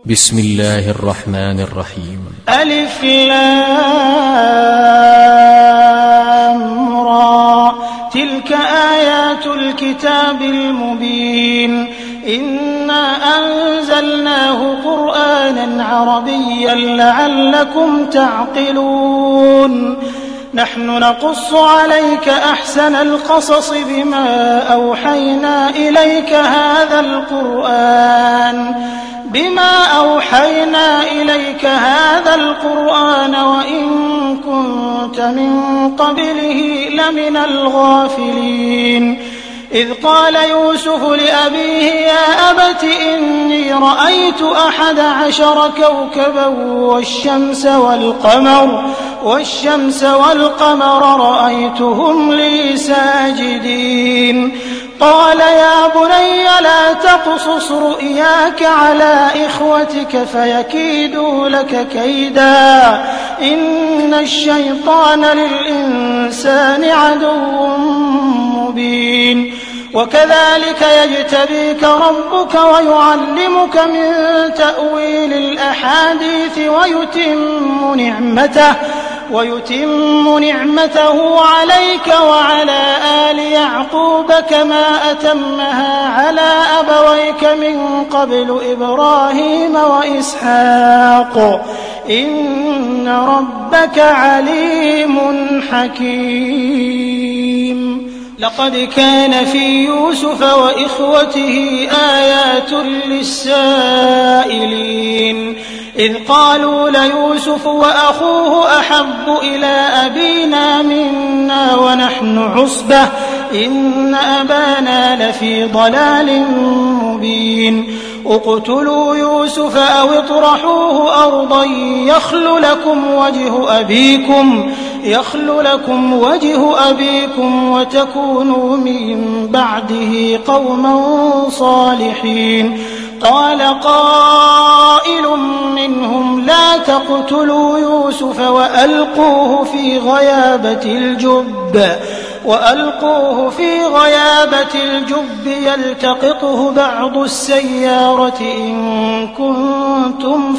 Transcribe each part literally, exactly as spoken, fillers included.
بسم الله الرحمن الرحيم. ألف لام را، تلك آيات الكتاب المبين. إنا أنزلناه قرآنا عربيا لعلكم تعقلون. نحن نقص عليك أحسن القصص بما أوحينا إليك هذا القرآن بما أوحينا إليك هذا القرآن وإن كنت من قبله لمن الغافلين. إذ قال يوسف لأبيه يا أبت إني رأيت أحد عشر كوكبا والشمس والقمر والشمس والقمر رأيتهم لي ساجدين. قال يا بني لا تقصص رؤياك على إخوتك فيكيدوا لك كيدا إن الشيطان للإنسان عدو مبين. وكذلك يجتبيك ربك ويعلمك من تأويل الأحاديث ويتم نعمته ويتم نعمته عليك وعلى آل يعقوب كما أتمها على أبويك من قبل إبراهيم وإسحاق إن ربك عليم حكيم. لقد كان في يوسف وإخوته آيات للسائلين إذ قالوا ليوسف وأخوه أحب إلى أبينا منا ونحن عصبة إن أبانا لفي ضلال مبين. اقتلوا يوسف أو اطرحوه أرضا يخل لكم وجه أبيكم يخل لكم وجه أبيكم وتكونوا من بعده قوما صالحين. قال قائل منهم لا تقتلوا يوسف وألقوه في غيابة الجب وألقوه في غيابة الجب يلتقطه بعض السيارة إن كنتم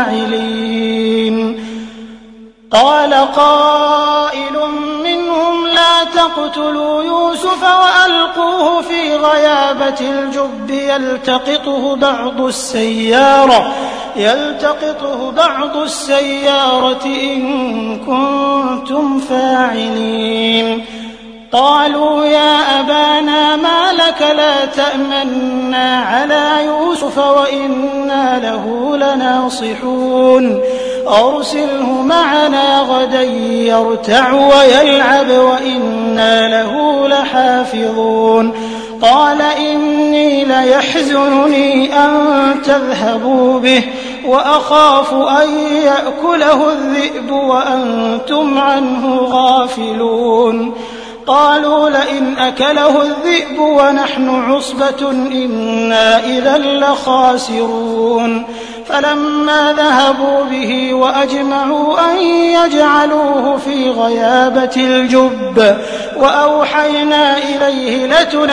فاعلين. قال قائل منهم لا تقتلوا يوسف وألقوه في غيابة الجب يلتقطه بعض السيارة يلتقطه بعض السيارة إن كنتم فاعلين. قالوا يا أبانا ما لك لا تأمنا على يوسف وإنا له لناصحون أرسله معنا غدا يرتع ويلعب وإنا له لحافظون. قال إني ليحزنني أن تذهبوا به وأخاف أن يأكله الذئب وأنتم عنه غافلون. قالوا لئن أكله الذئب ونحن عصبة إنا إذا لخاسرون. فلما ذهبوا به وأجمعوا أن يجعلوه في غيابة الجب وأوحينا إليه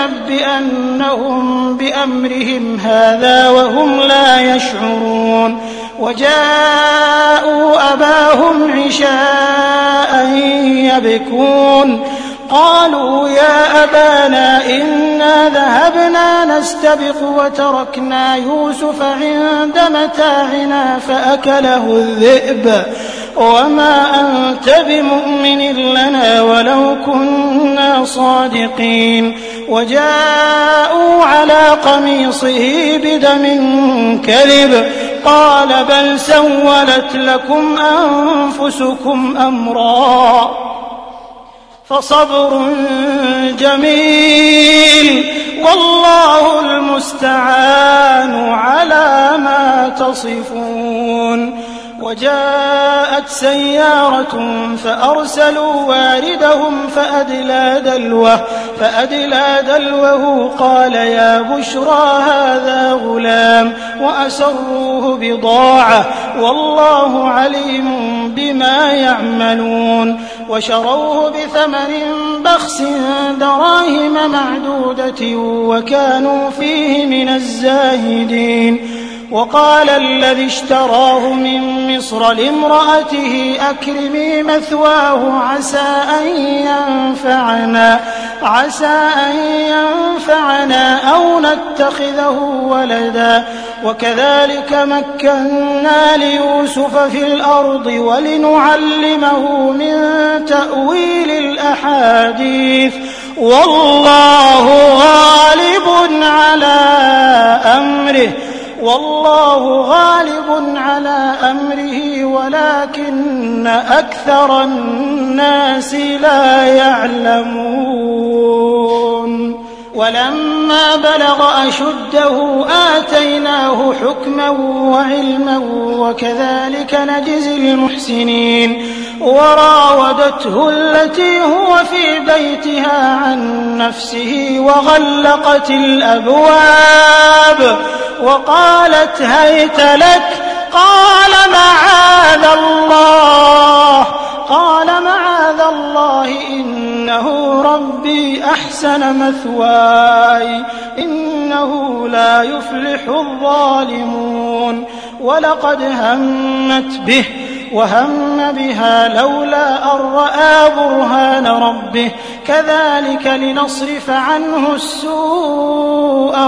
لتنبئنهم بأمرهم هذا وهم لا يشعرون. وجاءوا أباهم عشاء يبكون. قالوا يا أبانا إنا ذهبنا نستبق وتركنا يوسف عند متاعنا فأكله الذئب وما أنت بمؤمن لنا ولو كنا صادقين. وجاءوا على قميصه بدم كذب قال بل سولت لكم أنفسكم أمرا فصبر جميل والله المستعان على ما تصفون. وجاءت سيارة فأرسلوا واردهم فأدلى دلوه فأدلى دلوه قال يا بشرى هذا غلام وأسروه بضاعة والله عليم بما يعملون. وشروه بثمن بخس دراهم معدودة وكانوا فيه من الزاهدين. وقال الذي اشتراه من مصر لامرأته أكرمي مثواه عسى أن ينفعنا عسى أن ينفعنا أو نتخذه ولدا وكذلك مكنا ليوسف في الأرض ولنعلمه من تأويل الأحاديث والله غالب على أمره والله غالب على أمره ولكن أكثر الناس لا يعلمون ولما بلغ أشده آتيناه حكما وعلما وكذلك نجزي المحسنين وراودته التي هو في بيتها عن نفسه وغلقت الأبواب وقالت هيت لك قال معاذ الله قال معاذ الله إنه ربي أحسن مثواي إنه لا يفلح الظالمون ولقد همت به وهم بها لولا أن رأى برهان ربه كذلك لنصرف عنه السوء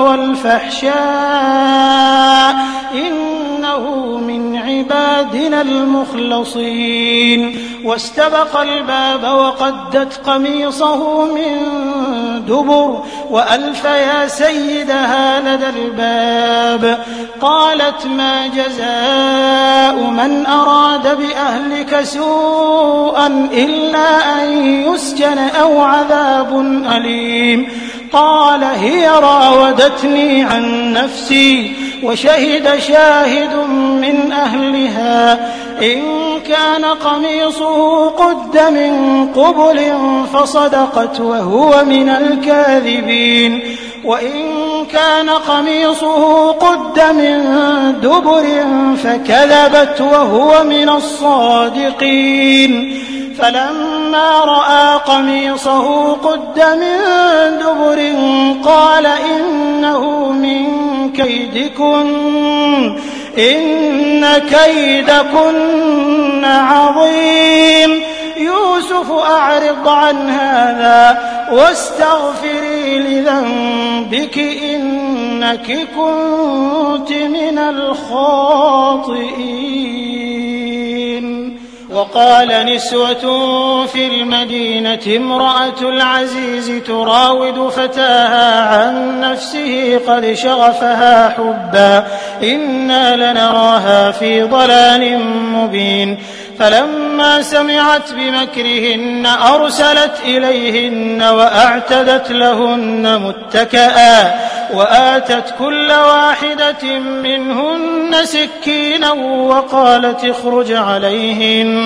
والفحشاء إنه من عبادنا المخلصين واستبق الباب وقدت قميصه من دبر وألف يا سيدها لدى الباب قالت ما جزاء من أراد بأهلك سوءا إلا أن يسجن أو عذاب أليم قال هي راودتني عن نفسي وشهد شاهد من أهلها إن كان قميصه قد من قبل فصدقت وهو من الكاذبين وإن كان قميصه قد من دبر فكذبت وهو من الصادقين فلما رأى قميصه قد من دبر قال إنه من كيدكن إن كيدكن عظيم يوسف أعرض عن هذا واستغفري لذنبك إنك كنت من الخاطئين وقال نسوة في المدينة امرأة العزيز تراود فتاها عن نفسه قد شغفها حبا إنا لنراها في ضلال مبين فلما سمعت بمكرهن أرسلت إليهن وأعتدت لهن متكئا وآتت كل واحدة منهن سكينا وقالت اخرج عليهن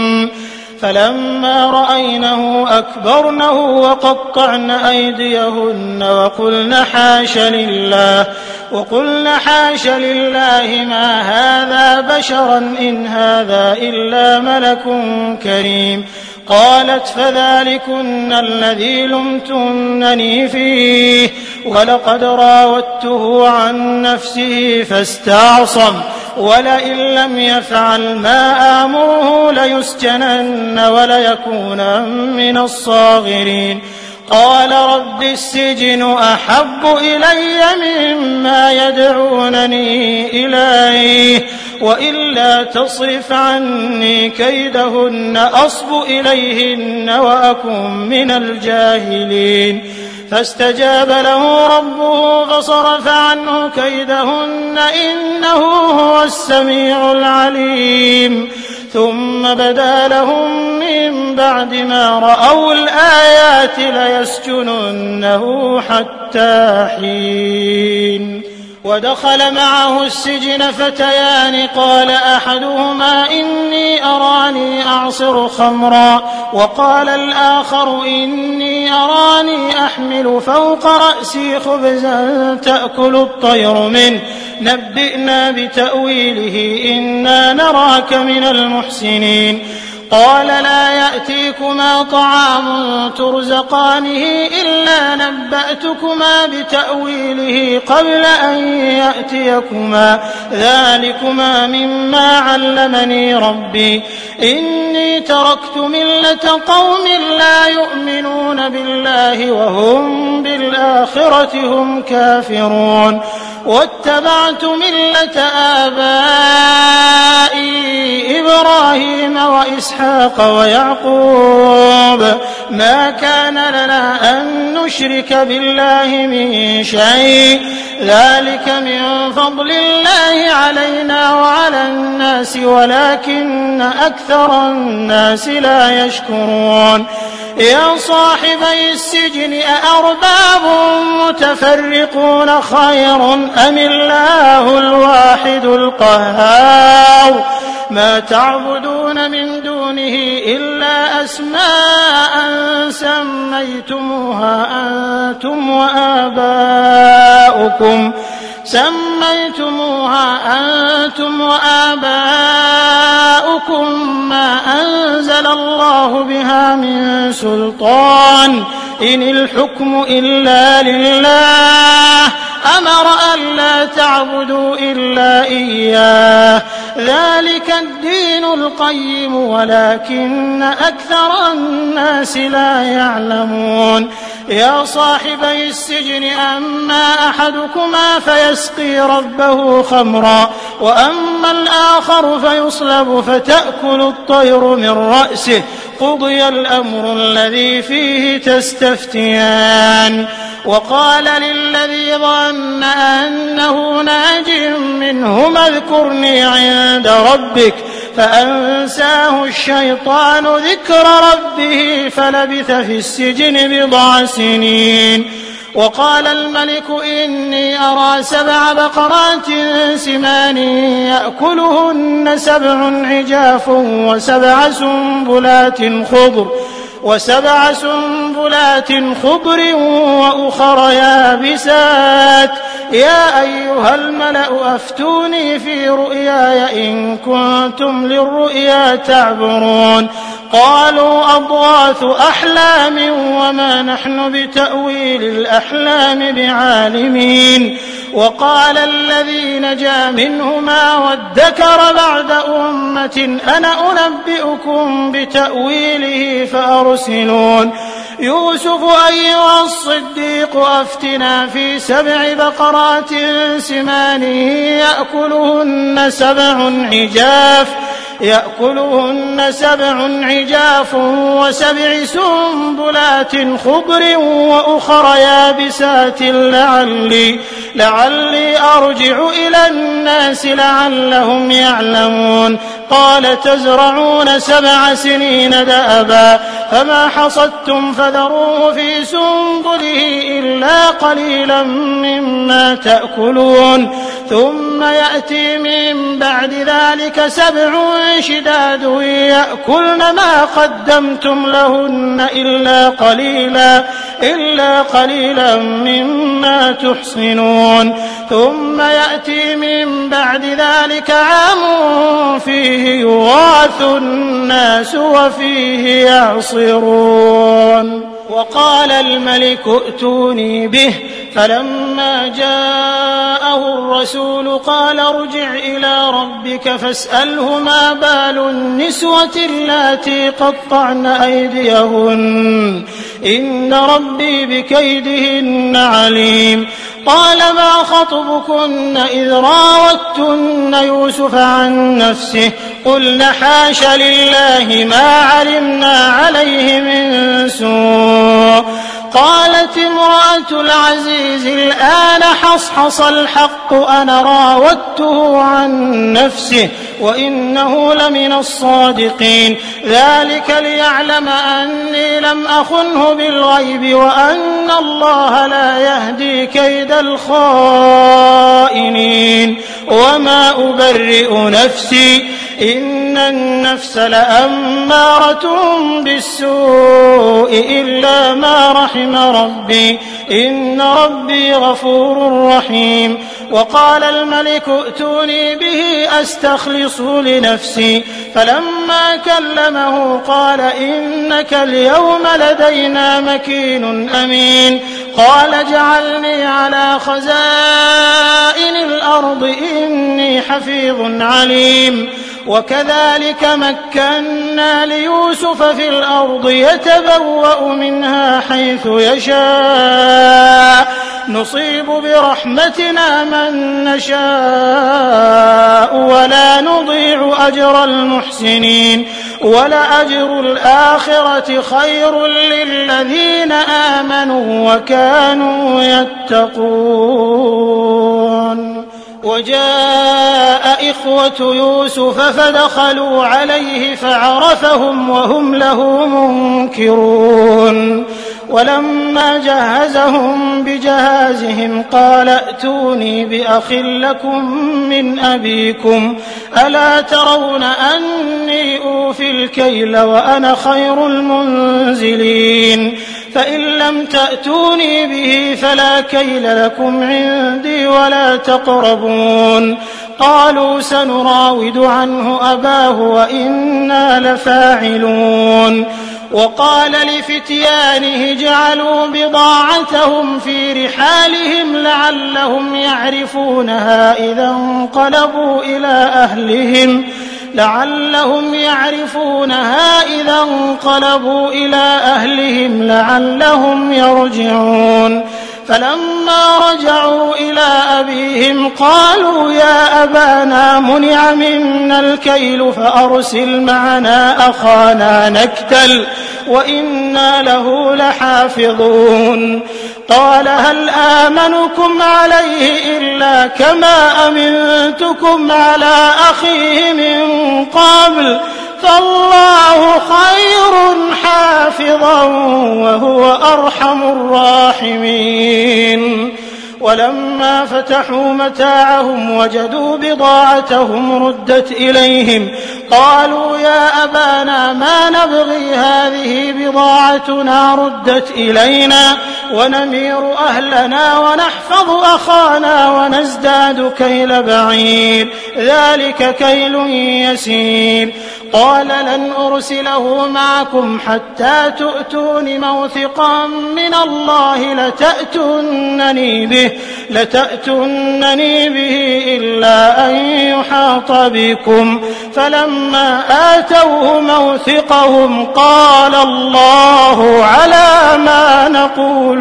فلما رأينه أكبرنه وقطعن أيديهن وقلن حاش لله وقلن حاش لله ما هذا بشرا إن هذا إلا ملك كريم قالت فذلكن الذي لمتنني فيه ولقد راودته عن نفسه فاستعصم ولئن لم يفعل ما آمره ليسجنن وليكونا من الصاغرين قال رب السجن أحب إلي مما يدعونني إليه وإلا تصرف عني كيدهن أصب إليهن وأكن من الجاهلين فاستجاب له ربه فصرف عنه كيدهن إنه هو السميع العليم ثم بدا لهم من بعد ما رأوا الآيات ليسجننه حتى حين ودخل معه السجن فتيان قال أحدهما إني أراني أعصر خمرا وقال الآخر إني أراني أحمل فوق رأسي خبزا تأكل الطير منه نبئنا بتأويله إنا نراك من المحسنين قال لا يأتيكما طعام ترزقانه إلا نبأتكما بتأويله قبل أن يأتيكما ذلكما مما علمني ربي إني تركت ملة قوم لا يؤمنون بالله وهم بالآخرة هم كافرون واتبعت ملة آبائي إبراهيم وإسحاق ويعقوب ما كان لنا أن نشرك بالله من شيء ذلك من فضل الله علينا وعلى الناس ولكن أكثر الناس لا يشكرون يا صاحبي السجن أأرباب متفرقون خير أم الله الواحد القهار ما تعبدون من دونه إلا أسماء سميتموها أنتم وآباؤكم سميتموها أنتم وآباؤكم ما أنزل الله بها من سلطان إن الحكم إلا لله أمر ألا تعبدوا إلا إياه ذلك الدين القيم ولكن أكثر الناس لا يعلمون يا صاحبي السجن أما أحدكما فيسقي ربه خمرا وأما الآخر فيصلب فتأكل الطير من رأسه قضي الأمر الذي فيه تستفتيان وقال للذي ظن أنه ناج منهما اذكرني عند ربك فأنساه الشيطان ذكر ربه فلبث في السجن بضع سنين وقال الملك إني أرى سبع بقرات سمان يأكلهن سبع عجاف وسبع سنبلات خضر وسبع سنبلات خضر وأخر يابسات يا أيها الملأ أفتوني في رؤياي إن كنتم للرؤيا تعبرون قالوا أضغاث أحلام وما نحن بتأويل الأحلام بعالمين وقال الذي نجا منهما وادكر بعد أمة أنا أنبئكم بتأويله فأرسلون يوسف أيها الصديق أفتنا في سبع بقرات سمان يأكلهن سبع عجاف يأكلهن سبع عجاف وسبع سنبلات خضر وأخر يابسات لعلي لعلي أرجع إلى الناس لعلهم يعلمون قال تزرعون سبع سنين دأبا فما حصدتم فذروه في سنبله إلا قليلا مما تأكلون ثم يأتي من بعد ذلك سبع شداد يأكلن ما قدمتم لهن إلا قليلا إلا قليلا مما تحصنون ثم يأتي من بعد ذلك عام فيه يغاث الناس وفيه يعصرون وقال الملك ائتوني به فلما جاءه الرسول قال ارجع إلى ربك فاسأله ما بال النسوة اللاتي قطعن أيديهن إن ربي بكيدهن عليم قال ما خطبكن إذ راوتن يوسف عن نفسه قلن حاش لله ما علمنا عليه من سوء قالت امرأة العزيز الآن حصحص الحق أنا راودته عن نفسه وإنه لمن الصادقين ذلك ليعلم أني لم أخنه بالغيب وأن الله لا يهدي كيد الخائنين وما أبرئ نفسي إن النفس لأمارة بالسوء إلا ما رحم ربي إن ربي غفور رحيم. وقال الملك ائتوني به أستخلص لنفسي فلما كلمه قال إنك اليوم لدينا مكين أمين. قال اجعلني على خزائن الأرض إني حفيظ عليم. وكذلك مكنا ليوسف في الأرض يتبوأ منها حيث يشاء نصيب برحمتنا من نشاء ولا نضيع أجر المحسنين ولأجر الآخرة خير للذين آمنوا وكانوا يتقون. وجاء إخوة يوسف فدخلوا عليه فعرفهم وهم له منكرون. ولما جهزهم بجهازهم قال ائتوني بأخ لكم من أبيكم ألا ترون أني أوفي الكيل وأنا خير المنزلين فإن لم تأتوني به فلا كيل لكم عندي ولا تقربون. قالوا سنراود عنه أباه وإنا لفاعلون. وقال لفتيانه جعلوا بضاعتهم في رحالهم لعلهم يعرفونها إذا انقلبوا إلى أهلهم لعلهم يعرفونها إذا انقلبوا إلى أهلهم لعلهم يرجعون. فلما رجعوا إلى أبيهم قالوا يا أبانا منع منا الكيل فأرسل معنا أخانا نكتل وإنا له لحافظون. قال هل آمنكم عليه إلا كما أمنتكم على أخيه من قبل فالله خير حافظا وهو أرحم الراحمين. ولما فتحوا متاعهم وجدوا بضاعتهم ردت إليهم قالوا يا أبانا ما نبغي هذه بضاعتنا ردت إلينا ونمير أهلنا ونحفظ أخانا ونزداد كيل بعير ذلك كيل يسير. قال لن أرسله معكم حتى تؤتون موثقا من الله لتأتونني به لتأتونني به إلا أن يحاط بكم. فلما آتوه موثقهم قال الله على ما نقول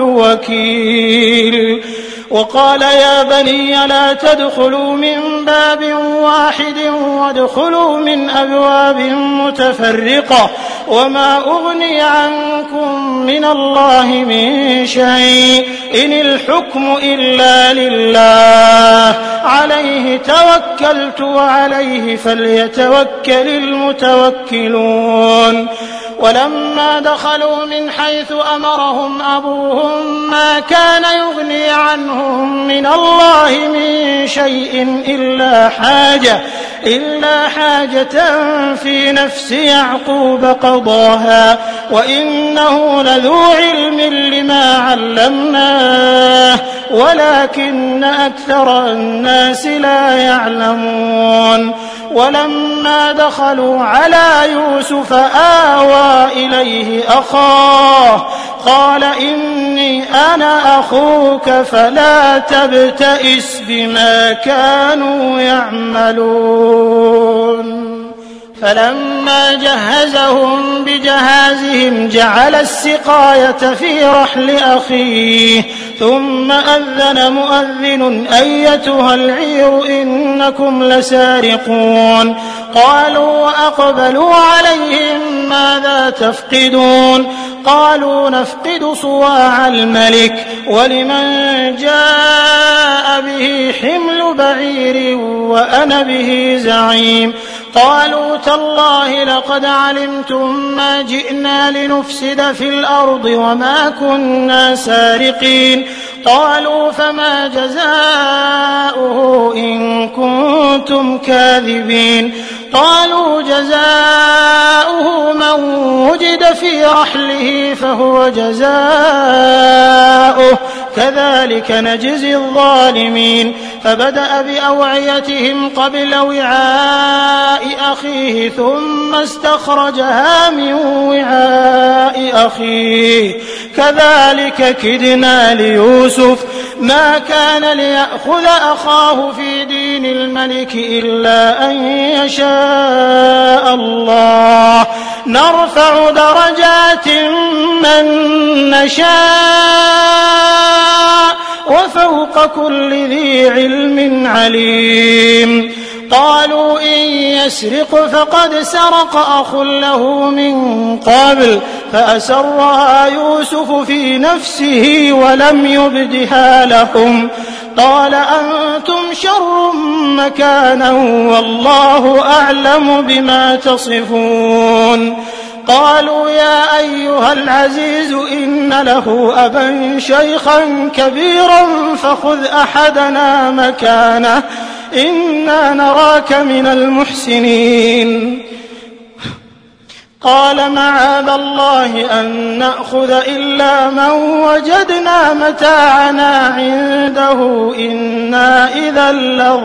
وكيل. وقال يا بني لا تدخلوا من باب واحد وادخلوا من أبواب متفرقة وما أغني عنكم من الله من شيء إن الحكم إلا لله عليه توكلت وعليه فليتوكل المتوكلون. ولما دخلوا من حيث أمرهم أبوهم ما كان يغني عنهم من الله من شيء إلا حاجة إلا حاجة في نفس يعقوب قضاها وإنه لذو علم لما علمناه ولكن أكثر الناس لا يعلمون. ولما دخلوا على يوسف آوى إليه أخاه قال إني أنا أخوك فلا تبتئس بما كانوا يعملون. فلما جهزهم بجهازهم جعل السقاية في رحل أخيه ثم أذن مؤذن أيتها العير إنكم لسارقون. قالوا وأقبلوا عليهم ماذا تفقدون قالوا نفقد صواع الملك ولمن جاء به حمل بعير وأنا به زعيم. قالوا تالله لقد علمتم ما جئنا لنفسد في الأرض وما كنا سارقين. قالوا فما جزاؤه إن كنتم كاذبين. قالوا جزاؤه من وجد في رحله فهو جزاؤه كذلك نجزي الظالمين فبدأ بأوعيتهم قبل وعاء أخيه ثم استخرجها من وعاء أخيه كذلك كدنا ليوسف ما كان ليأخذ أخاه في دين الملك إلا أن يشاء الله نرفع درجات من نشاء وفوق كل ذي علم عليم قالوا إن يسرق فقد سرق أخ له من قبل فأسرها يوسف في نفسه ولم يبدها لهم قال أنتم شر مكانا والله أعلم بما تصفون قالوا يا أيها العزيز إن له أبا شيخا كبيرا فخذ أحدنا مكانه إنا نراك من المحسنين قال معاذ الله أن نأخذ إلا من وجدنا متاعنا عنده إنا إذا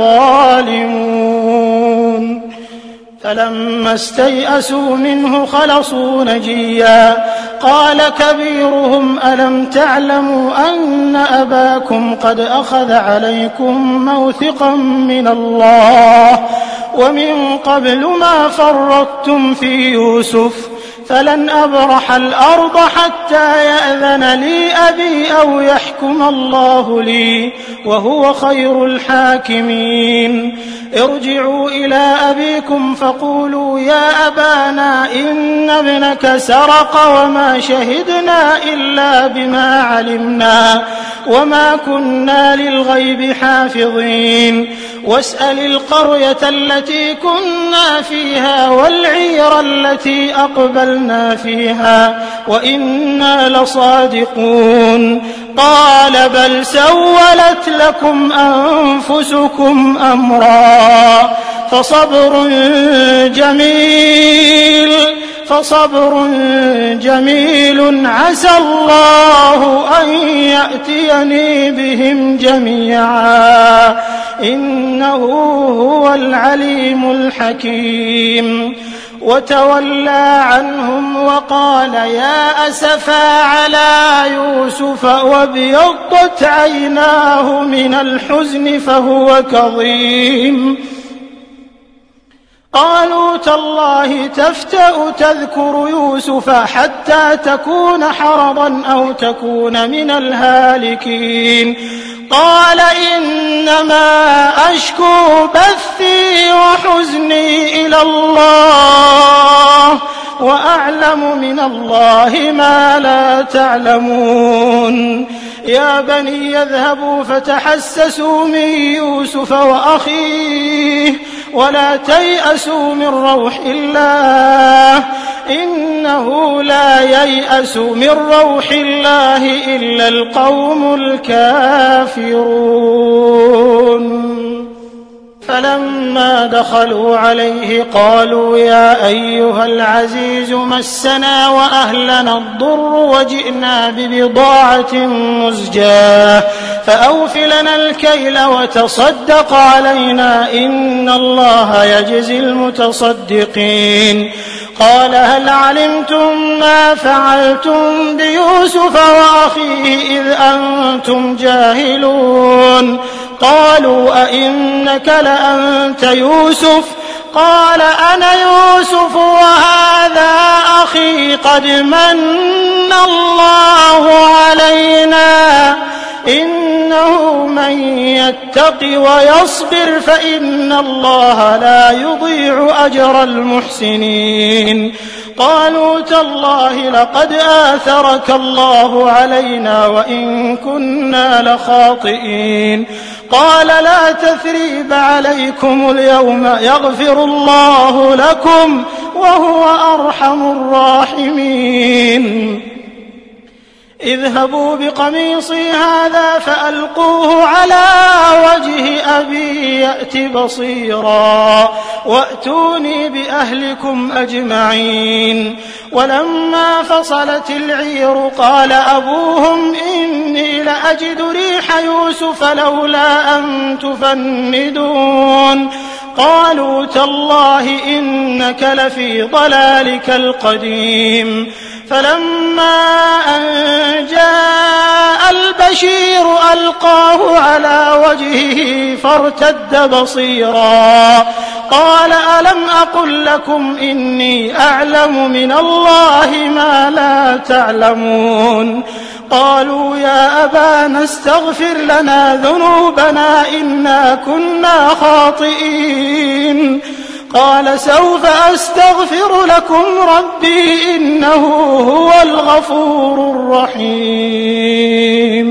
لظالمون فلما استيئسوا منه خلصوا نجيا قال كبيرهم ألم تعلموا أن أباكم قد أخذ عليكم موثقا من الله ومن قبل ما فرطتم في يوسف فلن أبرح الأرض حتى يأذن لي أبي أو يحكم الله لي وهو خير الحاكمين ارجعوا إلى أبيكم فقولوا يا أبانا إن ابنك سرق وما شهدنا إلا بما علمنا وما كنا للغيب حافظين واسأل القرية التي كنا فيها والعير التي أقبلنا فيها وإنا لصادقون قال بل سولت لكم أنفسكم أمرا فصبر جميل فصبر جميل عسى الله أن يأتيني بهم جميعا إنه هو العليم الحكيم وتولى عنهم وقال يا أسفا على يوسف وابيضت عيناه من الحزن فهو كظيم قالوا تالله تفتأ تذكر يوسف حتى تكون حرضا أو تكون من الهالكين قال إنما أشكو بثي وحزني إلى الله وأعلم من الله ما لا تعلمون يا بني يذهبوا فتحسسوا من يوسف وأخيه ولا تيأسوا من روح الله إنه لا ييأس من روح الله إلا القوم الكافرون فلما دخلوا عليه قالوا يا أيها العزيز مسنا وأهلنا الضر وجئنا ببضاعة مزجاة فأوف لنا الكيل وتصدق علينا إن الله يجزي المتصدقين قال هل علمتم ما فعلتم بيوسف وأخيه إذ أنتم جاهلون قالوا أئنك لأنت يوسف قال أنا يوسف وهذا أخي قد من الله علينا إنه من يتق ويصبر فإن الله لا يضيع أجر المحسنين قالوا تالله لقد آثرك الله علينا وإن كنا لخاطئين قال لا تثريب عليكم اليوم يغفر الله لكم وهو أرحم الراحمين اذهبوا بقميصي هذا فألقوه على وجه أبي يأت بصيرا وأتوني بأهلكم أجمعين. ولما فصلت العير قال أبوهم إني لأجد ريح يوسف لولا أن تفندون. قالوا تالله إنك لفي ضلالك القديم. فلما أن جاء البشير ألقاه على وجهه فارتد بصيرا قال ألم أقل لكم إني أعلم من الله ما لا تعلمون. قالوا يا أبانا استغفر لنا ذنوبنا إنا كنا خاطئين. قال سوف أستغفر لكم ربي إنه هو الغفور الرحيم.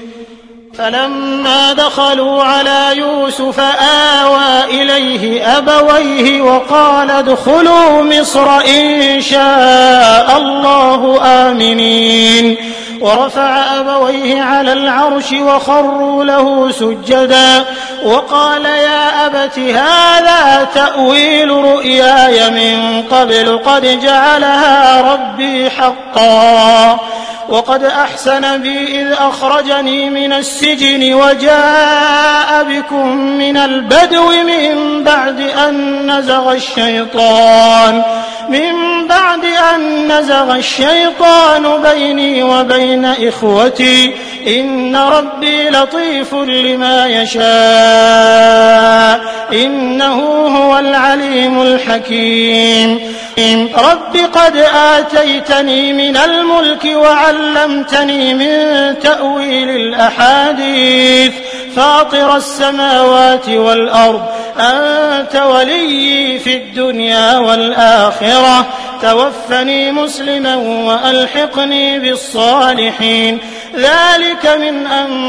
فلما دخلوا على يوسف آوى إليه أبويه وقال ادخلوا مصر إن شاء الله آمنين. ورفع أبويه على العرش وخروا له سجدا وقال يا أبت هذا تأويل رؤياي من قبل قد جعلها ربي حقا وقد أحسن بي إذ أخرجني من السجن وجاء بكم من البدو من بعد أن نزغ الشيطان من بعد أن نزغ الشيطان بيني وبين إخوتي إن ربي لطيف لما يشاء إنه هو العليم الحكيم. رب قد آتيتني من الملك وعلمتني من تأويل الأحاديث فاطر السماوات والأرض أنت ولي في الدنيا والآخرة توفني مسلما وألحقني بالصالحين. ذلك من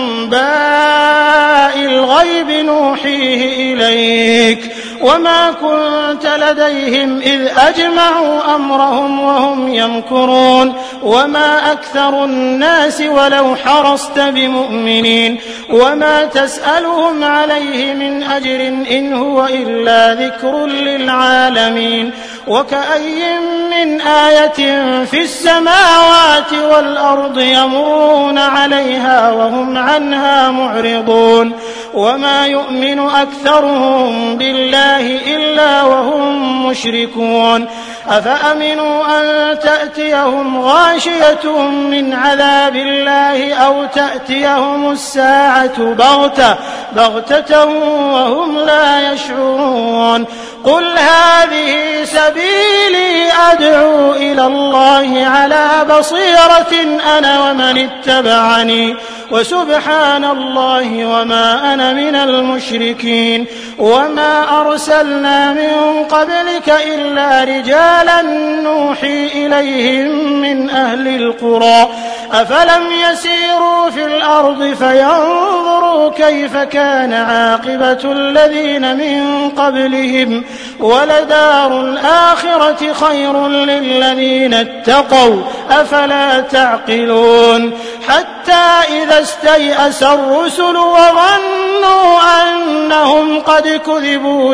أنباء الغيب نوحيه إليك وما كنت لديهم إذ أجمعوا أمرهم وهم يمكرون وما أكثر الناس ولو حرصت بمؤمنين وما تسألهم عليه من أجر إن هو إلا ذكر للعالمين. وكأي من آية في السماوات والأرض يمرون عليها وهم عنها معرضون وما يؤمن أكثرهم بالله إلا وهم مشركون. أفأمنوا أن تأتيهم غاشية من عذاب الله أو تأتيهم الساعة بغتة بغتة وهم لا يشعرون. قل هذه سبيلي أدعو إلى الله على بصيرة أنا ومن اتبعني وسبحان الله وما أنا من المشركين. وما أرسلنا من قبلك إلا رجالا نوحي إليهم من أهل القرى أفلم يسيروا في الأرض فينظروا كيف كان عاقبة الذين من قبلهم ولدار الآخرة خير للذين اتقوا أفلا تعقلون. حتى إذا استيأس الرسل وظنوا أنهم قد كذبوا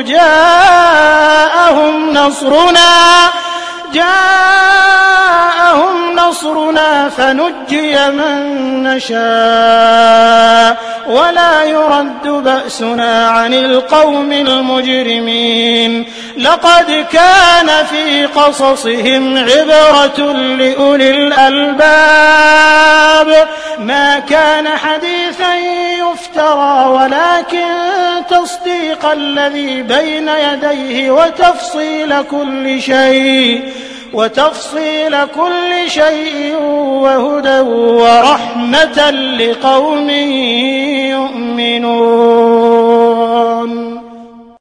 جاءهم نصرنا جاءهم نصرنا فنجي من نشاء ولا يرد بأسنا عن القوم المجرمين. لقد كان في قصصهم عبرة لأولي الألباب ما كان حديثا يفترى ولكن تصديق الذي بين يديه وتفصيل كل شيء وتفصيل كل شيء وهدى ورحمة لقوم يؤمنون.